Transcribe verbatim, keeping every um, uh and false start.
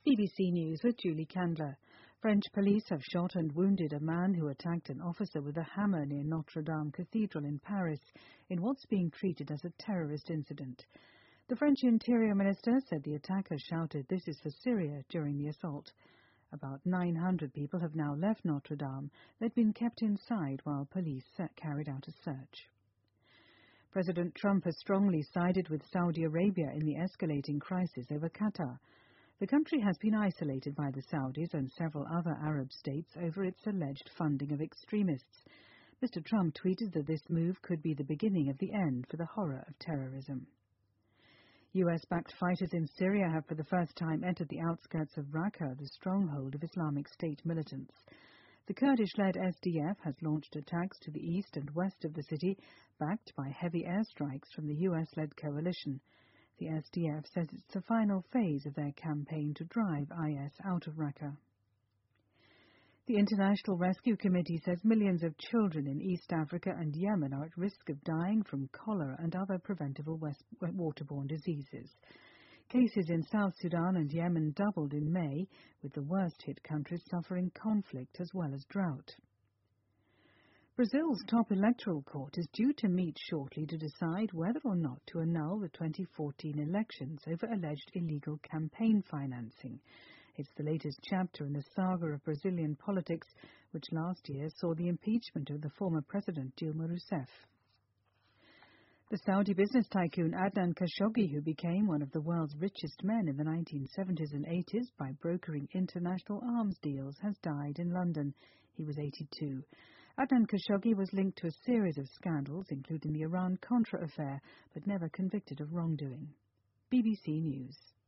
B B C News with Julie Candler. French police have shot and wounded a man who attacked an officer with a hammer near Notre Dame Cathedral in Paris in what's being treated as a terrorist incident. The French Interior Minister said the attacker shouted, "This is for Syria," during the assault. About nine hundred people have now left Notre Dame. They'd been kept inside while police carried out a search. President Trump has strongly sided with Saudi Arabia in the escalating crisis over Qatar. The country has been isolated by the Saudis and several other Arab states over its alleged funding of extremists. Mister Trump tweeted that this move could be the beginning of the end for the horror of terrorism. U S-backed fighters in Syria have for the first time entered the outskirts of Raqqa, the stronghold of Islamic State militants. The Kurdish-led S D F has launched attacks to the east and west of the city, backed by heavy airstrikes from the U S-led coalition. The S D F says it's the final phase of their campaign to drive I S out of Raqqa. The International Rescue Committee says millions of children in East Africa and Yemen are at risk of dying from cholera and other preventable waterborne diseases. Cases in South Sudan and Yemen doubled in May, with the worst-hit countries suffering conflict as well as drought. Brazil's top electoral court is due to meet shortly to decide whether or not to annul the twenty fourteen elections over alleged illegal campaign financing. It's the latest chapter in the saga of Brazilian politics, which last year saw the impeachment of the former president Dilma Rousseff. The Saudi business tycoon Adnan Khashoggi, who became one of the world's richest men in the nineteen seventies and eighties by brokering international arms deals, has died in London. He was eighty-two. Adnan Khashoggi was linked to a series of scandals, including the Iran-Contra affair, but never convicted of wrongdoing. B B C News.